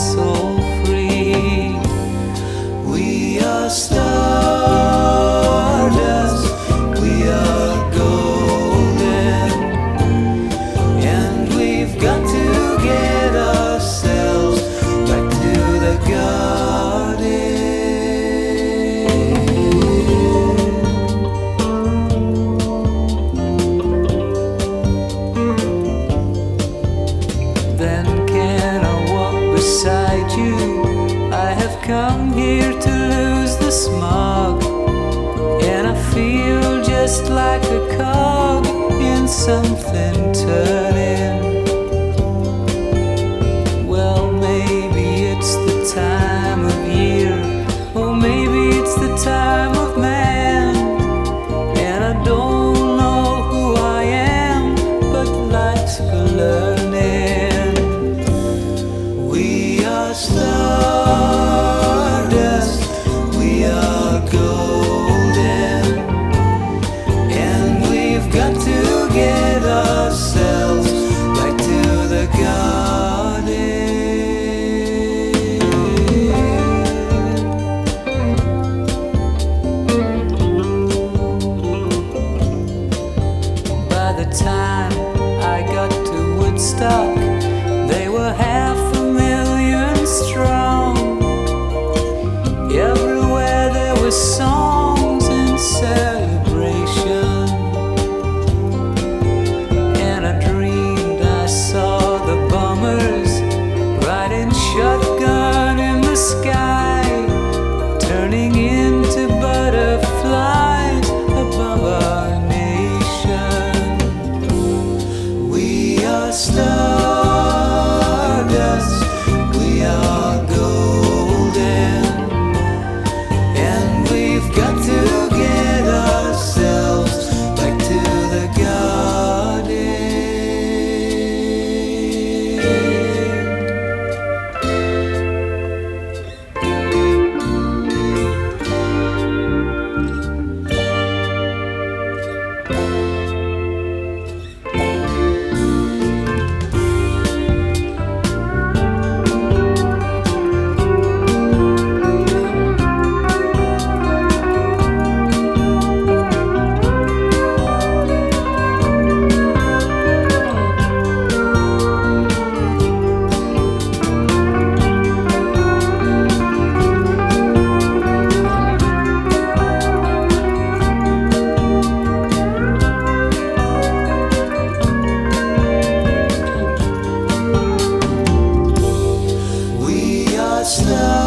soul free. We are stardust, we are golden, and we've got to get ourselves back to the garden. Then can I walk beside you? I have come here to lose the smog, and I feel just like a cog in something turning. Well, maybe it's the time of year, or maybe it's the time of man, and I don't know who I am, but life's for learning. We are stardust, we are golden, and we've got to get ourselves back to the garden. By the time I got to Woodstock, they were 500,000 strong. Everywhere there were songs and celebration, and I dreamed I saw the bombers riding shotgun in the sky, turning into butterflies above our nation. We are stardust, we are golden, and we've got to get ourselves back to the garden. We are stars.